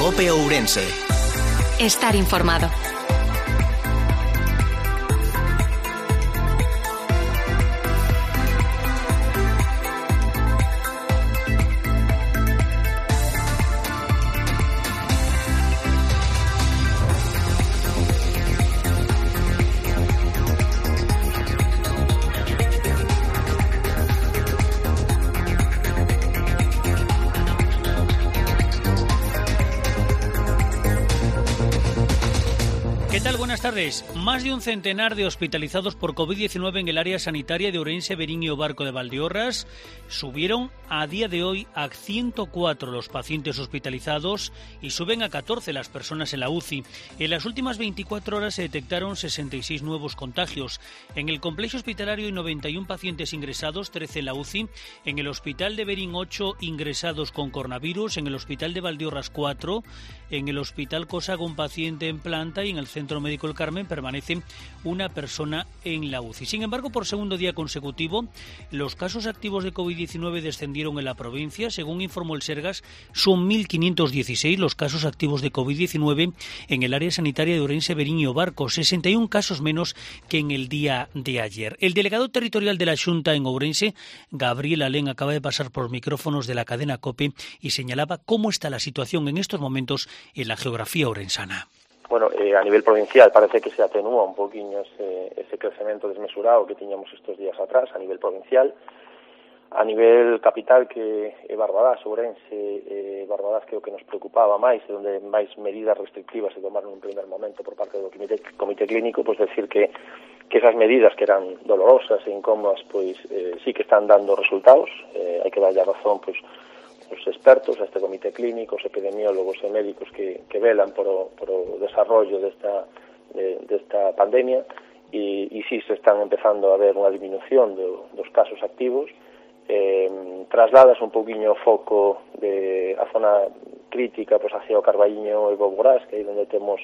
COPE Ourense. Estar informado. Buenas tardes. Más de un centenar de hospitalizados por COVID-19 en el área sanitaria de Ourense, Verín y o Barco de Valdeorras. Subieron a día de hoy a 104 los pacientes hospitalizados y suben a 14 las personas en la UCI. En las últimas 24 horas se detectaron 66 nuevos contagios. En el complejo hospitalario hay 91 pacientes ingresados, 13 en la UCI. En el hospital de Verín 8 ingresados con coronavirus. En el hospital de Valdeorras 4. En el hospital Cosaga un paciente en planta y en el centro médico El Carmen permanece una persona en la UCI. Sin embargo, por segundo día consecutivo, los casos activos de COVID-19 descendieron en la provincia. Según informó el Sergas, son 1.516 los casos activos de COVID-19 en el área sanitaria de Ourense, Verín y o Barco, 61 casos menos que en el día de ayer. El delegado territorial de la Xunta en Ourense, Gabriel Alén, acaba de pasar por los micrófonos de la cadena COPE y señalaba cómo está la situación en estos momentos en la geografía ourensana. Bueno, a nivel provincial parece que se atenúa un poquinho ese crecemento desmesurado que tiñamos estos días atrás a nivel provincial. A nivel capital, que é Barbadás, Ourense, Barbadás que é o que nos preocupaba máis, e onde máis medidas restrictivas se tomaron en un primer momento por parte do comité clínico, pois decir que esas medidas que eran dolorosas e incómodas, pois sí que están dando resultados. Hai que darlle a razón, pois, os expertos, a este comité clínico, os epidemiólogos e médicos que velan por o desarrollo desta pandemia e sí se están empezando a ver unha disminución dos casos activos. Trasladas un poquinho o foco de a zona crítica pois hacia o Carballiño e Boborás, que é onde temos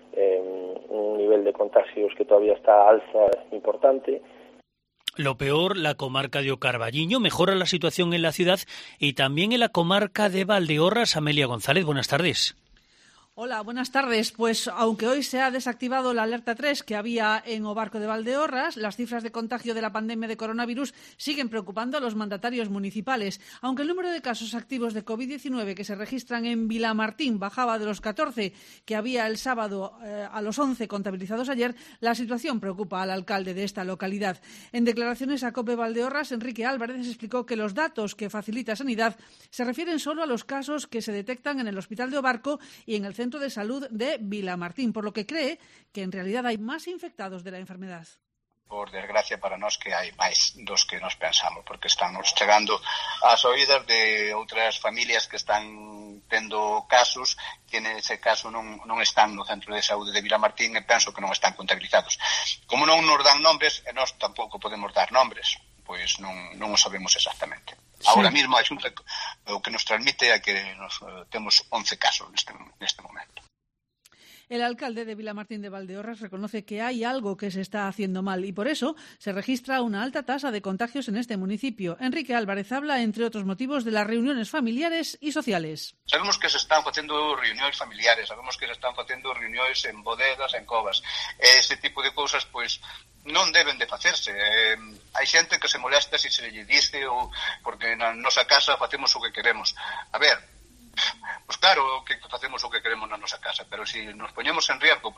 un nivel de contagios que todavía está a alza importante. Lo peor, la comarca de O Carballiño. Mejora la situación en la ciudad y también en la comarca de Valdeorras. Amelia González, buenas tardes. Hola, buenas tardes. Pues aunque hoy se ha desactivado la alerta 3 que había en o Barco de Valdeorras, las cifras de contagio de la pandemia de coronavirus siguen preocupando a los mandatarios municipales. Aunque el número de casos activos de COVID-19 que se registran en Vilamartín bajaba de los 14 que había el sábado a los 11 contabilizados ayer, la situación preocupa al alcalde de esta localidad. En declaraciones a COPE Valdeorras, Enrique Álvarez explicó que los datos que facilita Sanidad se refieren solo a los casos que se detectan en el Hospital de O Barco y en el Centro de Salud de Vilamartín, por lo que cree que en realidad hay más infectados de la enfermedad. Por desgracia para nós que hai máis dos que nos pensamos, porque estamos chegando ás oídas de outras familias que están tendo casos que nese caso non están no Centro de Saúde de Vilamartín e penso que non están contabilizados. Como non nos dan nombres, e nós tampouco podemos dar nombres, pois non o sabemos exactamente. Sí. Ahora mismo a Xunta o que nos transmite é que temos 11 casos neste momento. El alcalde de Vilamartín de Valdeorras reconoce que hay algo que se está haciendo mal y por eso se registra una alta tasa de contagios en este municipio. Enrique Álvarez habla, entre otros motivos, de las reuniones familiares y sociales. Sabemos que se están facendo reunións familiares, sabemos que se están facendo reunións en bodegas, en covas. Ese tipo de cousas, pois, non deben de facerse. Hai xente que se molesta se lle dice ou porque na nosa casa facemos o que queremos. A ver, pois claro que facemos o que queremos na nosa casa, pero se nos poñemos en riesgo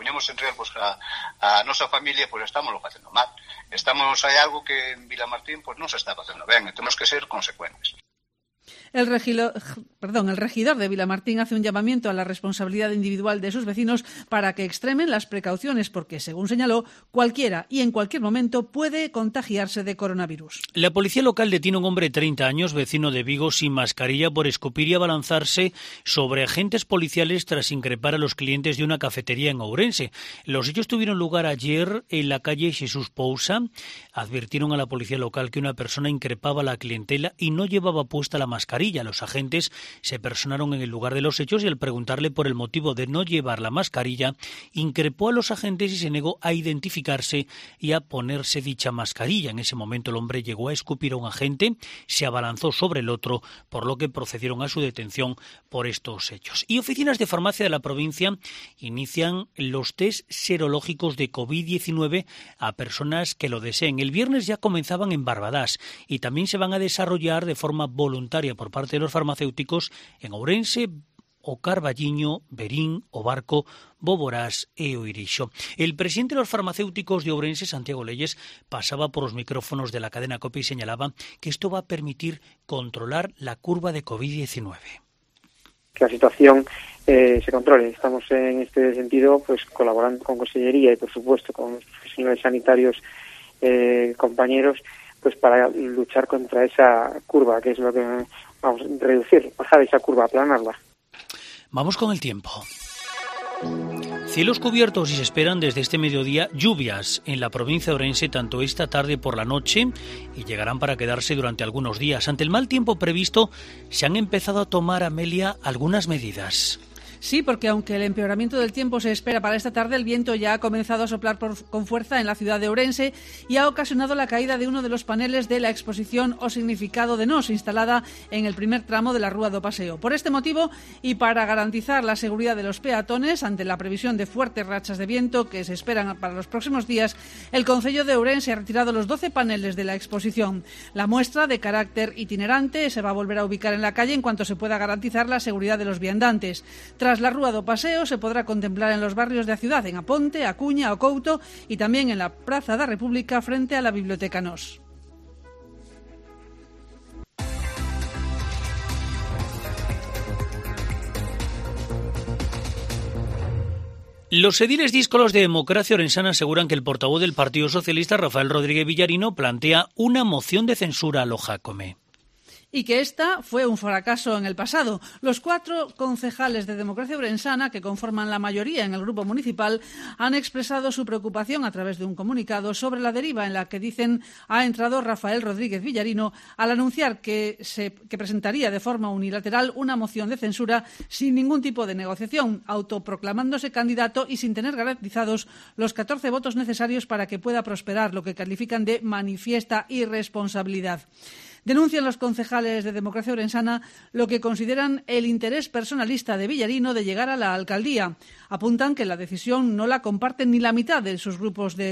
a nosa familia, pois estamos facendo mal. Hai algo que en Vilamartín pois non se está facendo ben, e temos que ser consecuentes. El regidor de Vilamartín hace un llamamiento a la responsabilidad individual de sus vecinos para que extremen las precauciones porque, según señaló, cualquiera y en cualquier momento puede contagiarse de coronavirus. La policía local detiene a un hombre de 30 años, vecino de Vigo, sin mascarilla por escupir y abalanzarse sobre agentes policiales tras increpar a los clientes de una cafetería en Ourense. Los hechos tuvieron lugar ayer en la calle Jesús Pousa. Advirtieron a la policía local que una persona increpaba a la clientela y no llevaba puesta la mascarilla. mascarilla. Los agentes se personaron en el lugar de los hechos y al preguntarle por el motivo de no llevar la mascarilla, increpó a los agentes y se negó a identificarse y a ponerse dicha mascarilla. En ese momento el hombre llegó a escupir a un agente, se abalanzó sobre el otro, por lo que procedieron a su detención por estos hechos. Y oficinas de farmacia de la provincia inician los test serológicos de COVID-19 a personas que lo deseen. El viernes ya comenzaban en Barbadás y también se van a desarrollar de forma voluntaria por parte de los farmacéuticos en Ourense, o Carballiño, Verín, o Barco, Boborás e Oirixo. El presidente de los farmacéuticos de Ourense, Santiago Leyes, pasaba por los micrófonos de la cadena COPE y señalaba que esto va a permitir controlar la curva de COVID-19. Que la situación se controle. Estamos en este sentido pues colaborando con Consellería y por supuesto con los profesionales sanitarios compañeros pues para luchar contra esa curva, que es lo que vamos a reducir, bajar esa curva, aplanarla. Vamos con el tiempo. Cielos cubiertos y se esperan desde este mediodía lluvias en la provincia de Ourense, tanto esta tarde por la noche, y llegarán para quedarse durante algunos días. Ante el mal tiempo previsto, se han empezado a tomar, Amelia, algunas medidas. Sí, porque aunque el empeoramiento del tiempo se espera para esta tarde, el viento ya ha comenzado a soplar con fuerza en la ciudad de Ourense y ha ocasionado la caída de uno de los paneles de la exposición O Significado de Nós, instalada en el primer tramo de la Rúa do Paseo. Por este motivo, y para garantizar la seguridad de los peatones ante la previsión de fuertes rachas de viento que se esperan para los próximos días, el Concello de Ourense ha retirado los 12 paneles de la exposición. La muestra, de carácter itinerante, se va a volver a ubicar en la calle en cuanto se pueda garantizar la seguridad de los viandantes. Tras la Rúa do Paseo se podrá contemplar en los barrios de la ciudad, en Aponte, Acuña o Couto, y también en la Praza da República frente a la Biblioteca Nós. Los ediles díscolos de Democracia Orensana aseguran que el portavoz del Partido Socialista, Rafael Rodríguez Villarino, plantea una moción de censura a lo Jácome. Y que esta fue un fracaso en el pasado. Los 4 concejales de Democracia Orensana, que conforman la mayoría en el grupo municipal, han expresado su preocupación a través de un comunicado sobre la deriva en la que dicen ha entrado Rafael Rodríguez Villarino al anunciar que presentaría de forma unilateral una moción de censura sin ningún tipo de negociación, autoproclamándose candidato y sin tener garantizados los 14 votos necesarios para que pueda prosperar, lo que califican de manifiesta irresponsabilidad. Denuncian los concejales de Democracia Orensana lo que consideran el interés personalista de Villarino de llegar a la alcaldía. Apuntan que la decisión no la comparten ni la mitad de sus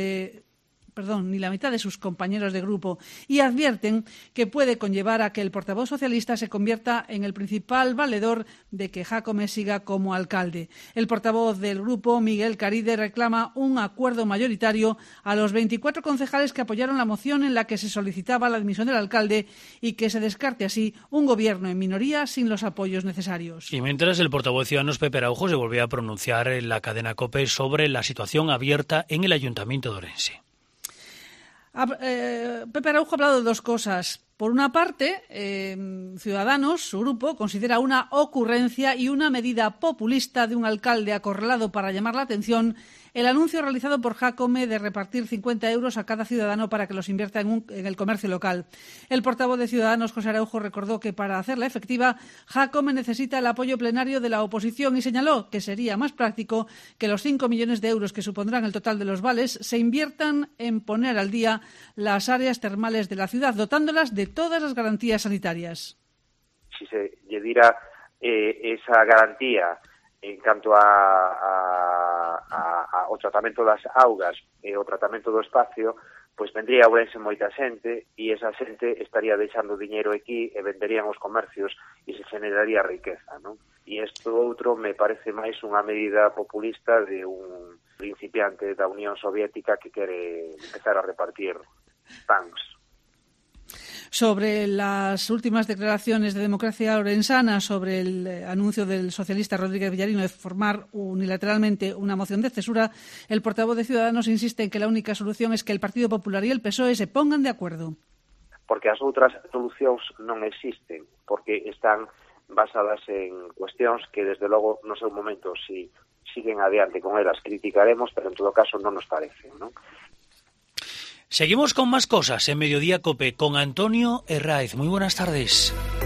compañeros de grupo y advierten que puede conllevar a que el portavoz socialista se convierta en el principal valedor de que Jácome siga como alcalde. El portavoz del grupo, Miguel Caride, reclama un acuerdo mayoritario a los 24 concejales que apoyaron la moción en la que se solicitaba la dimisión del alcalde y que se descarte así un gobierno en minoría sin los apoyos necesarios. Y mientras, el portavoz de Ciudadanos, Pepe Araujo, se volvió a pronunciar en la cadena COPE sobre la situación abierta en el Ayuntamiento de Ourense. Pepe Araujo ha hablado de 2 cosas. Por una parte, Ciudadanos, su grupo, considera una ocurrencia y una medida populista de un alcalde acorralado para llamar la atención el anuncio realizado por Jácome de repartir 50 euros a cada ciudadano para que los invierta en el comercio local. El portavoz de Ciudadanos, José Araujo, recordó que para hacerla efectiva, Jácome necesita el apoyo plenario de la oposición y señaló que sería más práctico que los 5 millones de euros que supondrán el total de los vales se inviertan en poner al día las áreas termales de la ciudad, dotándolas de todas las garantías sanitarias. Si se lle dira esa garantía en canto ao tratamento das augas e o tratamento do espacio, pois vendría a Ourense moita xente e esa xente estaría deixando diñeiro aquí e venderían os comercios e se generaría riqueza, non? E isto outro me parece máis unha medida populista de un principiante da Unión Soviética que quere empezar a repartir pans. Sobre las últimas declaraciones de Democracia Orensana sobre el anuncio del socialista Rodríguez Villarino de formar unilateralmente una moción de censura, el portavoz de Ciudadanos insiste en que la única solución es que el Partido Popular y el PSOE se pongan de acuerdo. Porque as outras solucións non existen, porque están basadas en cuestións que, desde logo, no seu momento, si siguen adiante con elas, criticaremos, pero en todo caso non nos parecen, non? Seguimos con más cosas en Mediodía COPE con Antonio Herráez. Muy buenas tardes.